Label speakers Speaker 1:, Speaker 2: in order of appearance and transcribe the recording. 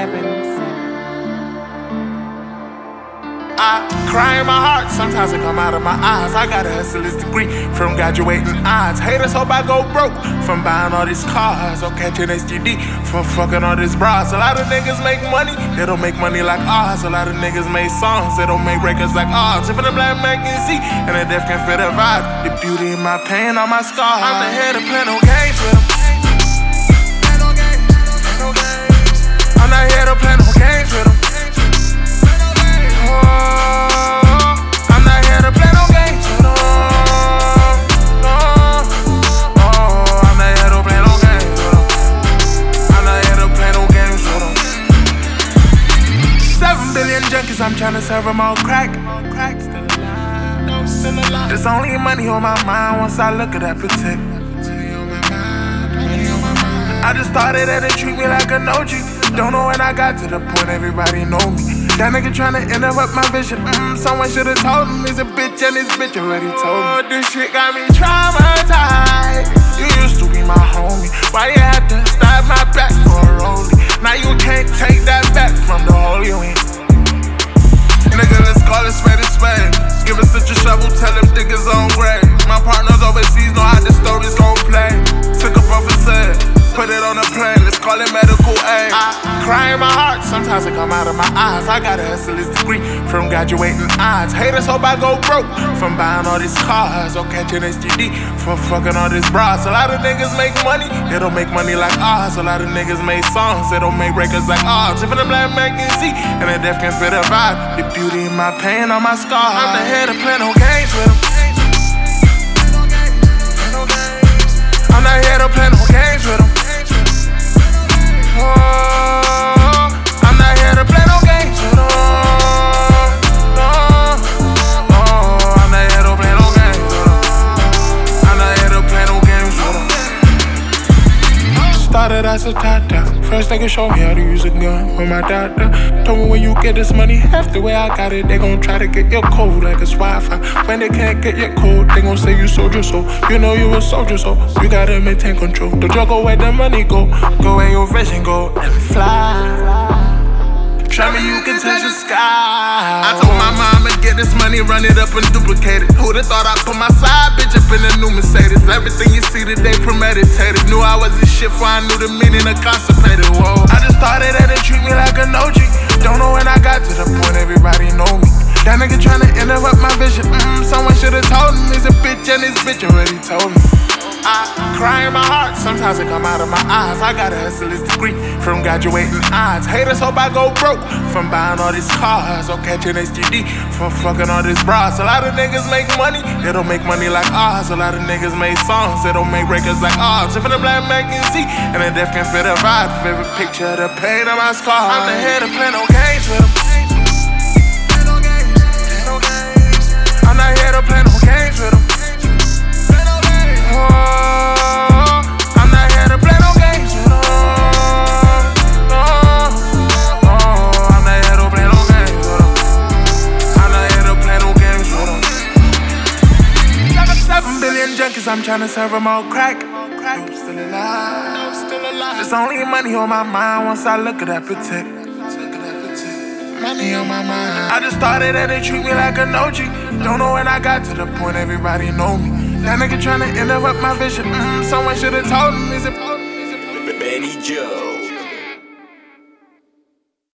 Speaker 1: I cry in my heart, sometimes it come out of my eyes. I got a hustler's degree from graduating odds. Haters hope I go broke from buying all these cars or catching STD from fucking all these bras. A lot of niggas make money, they don't make money like ours. A lot of niggas make songs, they don't make records like ours. If a black man can see and the deaf can feel the vibe, the beauty in my pain, all my scars. I'm the head of play no games with them. I'm not here to play no games with them. I'm not here to play no games with them. I'm not here to play no games with them. I'm not here to play no games with them. 7 billion junkies, I'm tryna serve them all crack. There's only money on my mind once I look at that protect. I just started and they treat me like an OG. Don't know when I got to the point everybody know me. That nigga tryna interrupt my vision. Someone should've told him he's a bitch and his bitch already told me. This shit got me traumatized. You used to be my homie. Why you had to stab my back for a rollie? Now you can't take that back from the hole you in. Nigga, let's call it spade a spade. Give us such a shovel, tell them niggas on grade. My partners overseas know how the story's gon' play. Took up off a set, put it on a plane, let's call it medical aid. I cry in my heart, sometimes it come out of my eyes. I got a hustler's degree from graduating odds. Haters hope I go broke from buying all these cars or catching STD from fucking all these bras. A lot of niggas make money, they don't make money like ours. A lot of niggas make songs, they don't make records like ours. If a black man can see and the deaf can feel the vibe, the beauty in my pain, all my scars. I'm the head of play no games with them. I'm not here to play no games with them. I'm not here to play no games with them. I'm not here to play no games with them. I'm not here to play no games with them. Started as a tata. First they can show me how to use a gun with my doctor. Told me when you get this money, half the way I got it, they gon' try to get your code like it's Wi-Fi. When they can't get your code, they gon' say you soldier, so you know you a soldier, so you gotta maintain control. The drug go where the money go where your vision go and fly. Try me, you can touch the sky. I told my mom to get this money, run it up and duplicate it. Who'da thought I put my side bitch up in a new Mercedes? Everything you see today premeditated. Knew I was this shit before I knew the meaning of constipated. Whoa, I just started and they treat me like an OG. Don't know when I got to the point everybody know me. That nigga tryna interrupt my vision. Someone should've told him he's a bitch and his bitch already told me. I cry in my heart, sometimes it come out of my eyes. I got a hustler's degree from graduating odds. Haters hope I go broke from buying all these cars or catching STD from fucking all these bras. A lot of niggas make money, they don't make money like ours. A lot of niggas make songs, they don't make records like ours. If a black man can see and the deaf can feel the vibe, favorite picture of the pain of my scars. I'm the head of play no games with them. I'm not here to play no games with them. I'm not here to play no games with them. I'm not here to play no games with them. I'm not here to play no games with them. 7 billion junkies, I'm tryna serve them all crack. I'm still alive. There's only money on my mind once I look at that protect. Money on my mind. I just started and they treat me like an OG. Don't know when I got to the point everybody know me. That nigga tryna interrupt my vision. Someone should've told him he's a
Speaker 2: Benny Joe.